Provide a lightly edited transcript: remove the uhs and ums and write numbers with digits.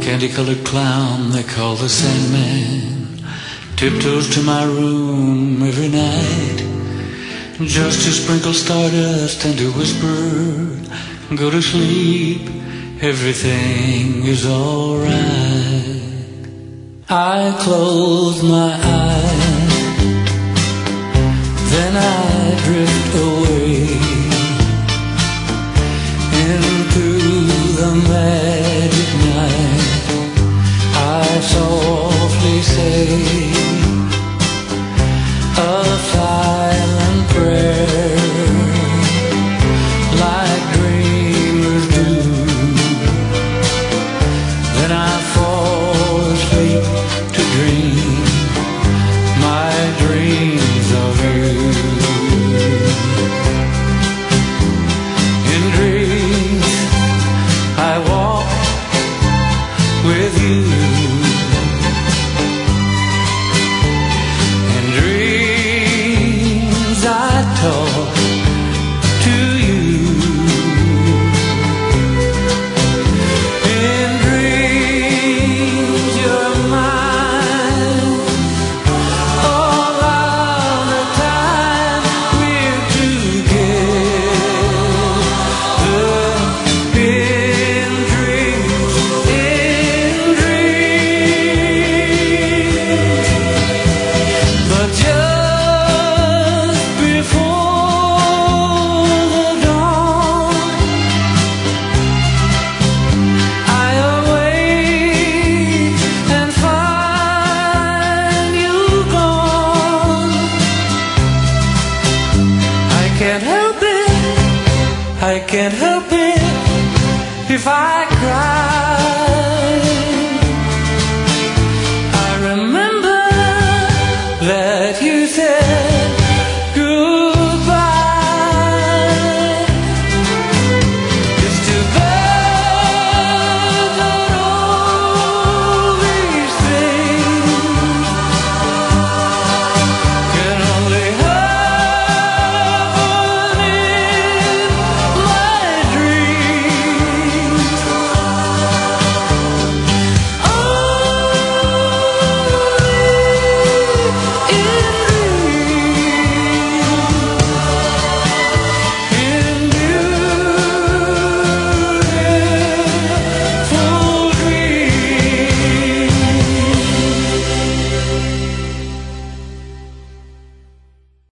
Candy-colored clown they call the Sandman tiptoes to my room every night, just to sprinkle stardust and to whisper, go to sleep, everything is alright. I close my eyes, then I drift away into the magic